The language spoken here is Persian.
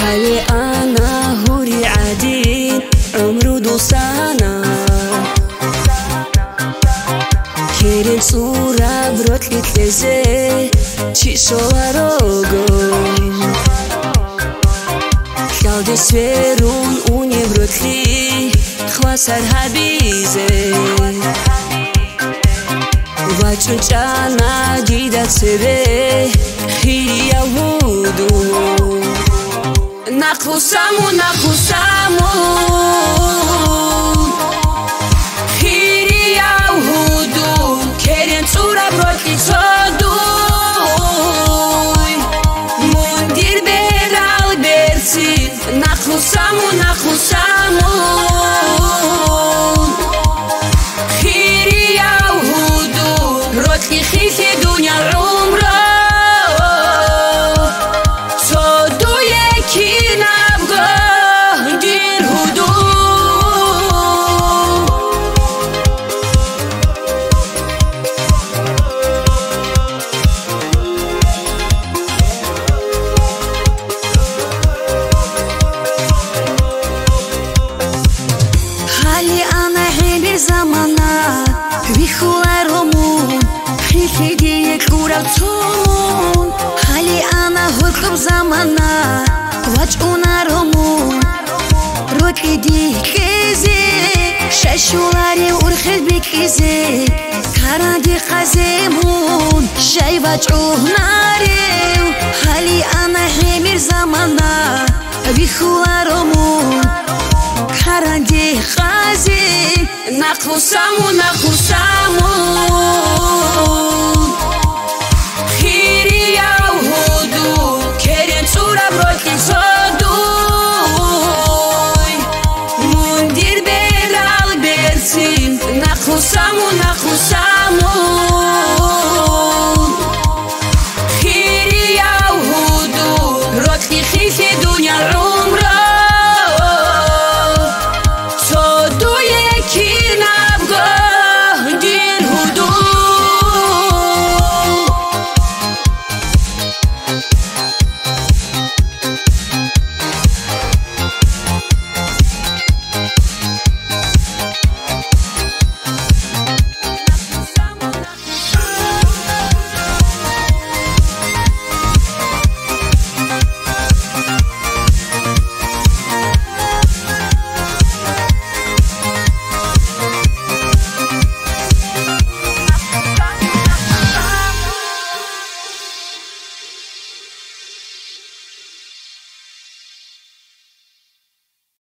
حالي أنا هوري عادين عمرو دوستانا كيرين صورة بروتلي تلزي تشيشو واروغو كلاودي سفيرون اوني بروتلي خواسر هبيزي وچون چانا جيدت سبي خيري يهودو نخوسامو خيري يهودو كيرين صورة بروتلي صدوي مندير برال برسي نخوسامو خيري يهودو بروتلي خيخي دنيا العمر زمانا ويخوارمون خيخي كوراتون حالي أنا هكتب زمانا وجهونارمون روتي دي كيزي شاشولاري ورخد بكيزي كارادي قازمون شاي وجهوناري حالي أنا حمير زمانا ويخوارمون كارادي قازي نخوسامو خيري يهودو كيرين صورة بروتلي صدوي مندير برال برسين نخوسامو خيري يهودو بروتلي خيخي دنيا العمر